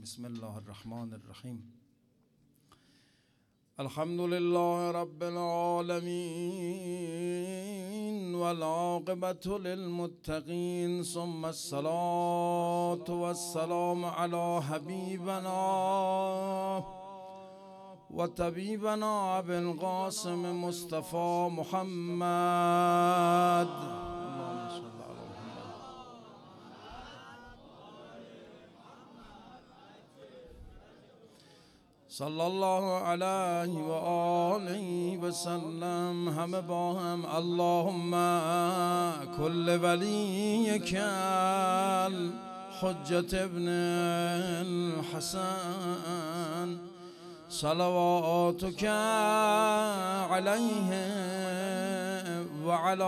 بسم الله الرحمن الرحیم. الحمد لله رب العالمين والعاقبة للمتقين، ثم الصلاة والسلام على حبيبنا وطبيبنا أبي القاسم مصطفى محمد. صلی الله علیه و آله و سلم. همه با هم اللهم کل ولیک الحجة ابن الحسن صلواتک علیه و علی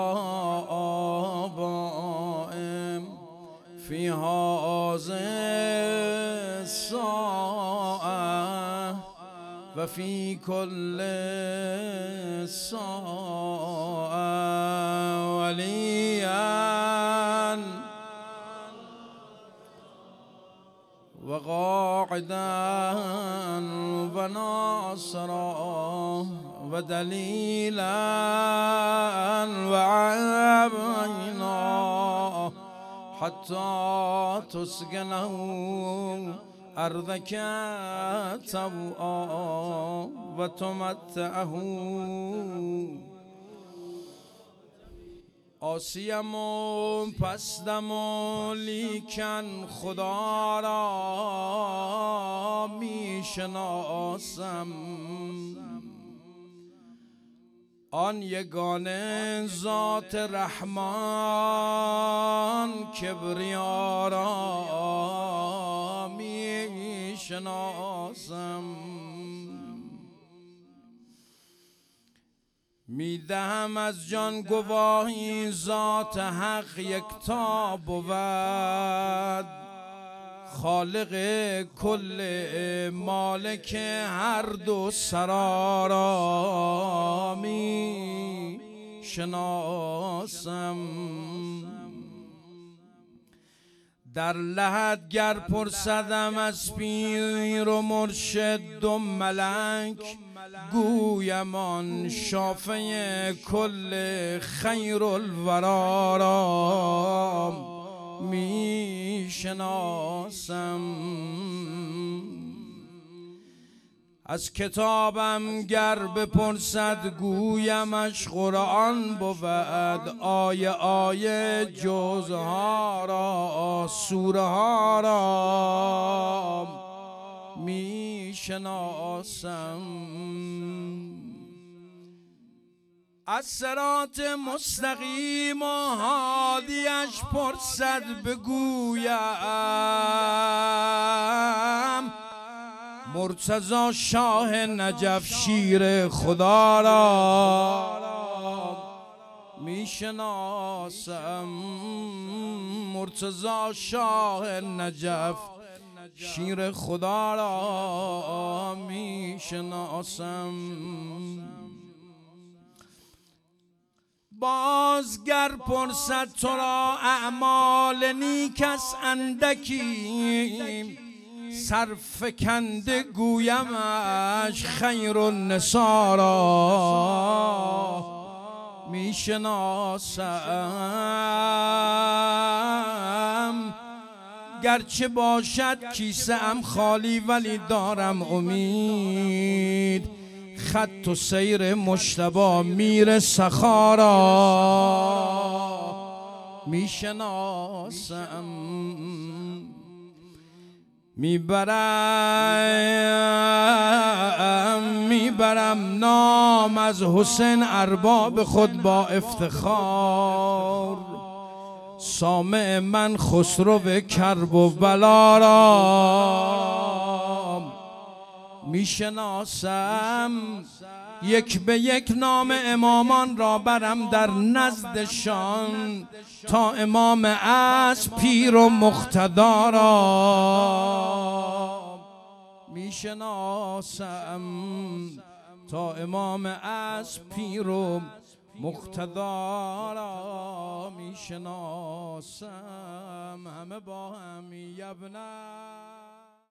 آبائهم فی هذه الساعة و فی کل ساعة ولیا و قاعدا و ناصرا و دلیلا و عینا حتی تسکنه ارضک طوعا و تمتعه. آسیم و پستم و لیکن خدا را می شناسم، آن یگانه ذات رحمان کبریا را می شناسم. می دهم از جان گواهی ذات حق یکتا بود، خالق کل مالک هر دو سرا را می شناسم. در لحد گر پرسدم از پیر و مرشد و ملک، گویم آن شافع کل خیر الورا را می شناسم. از کتابم گر بپرسد گویمش قرآن بود، آیه آیه جزها را سوره ها را می شناسم. از صراط مستقیم و هادیش پرسد بگویم مرتضی شاه نجف شیر خدا را می شناسم. مرتضی شاه نجف شیر خدا را می شناسم. بازگر پرسد تو را اعمال نیکس اندکی، سرفکنده گویمش خیر النسا را می شناسم. گرچه باشد کیسه ام خالی ولی دارم امید، خط و سیر مجتبی میر سخا را می شناسم. میبرم نام از حسین ارباب خود با افتخار، سامع من خسرو کرب و بلا را می شناسم. یک به یک نام امامان را برم در نزدشان، تا امام از پیر و مقتدا را می شناسم. تا امام از پیر و مقتدا را می شناسم. همه با هم یبنه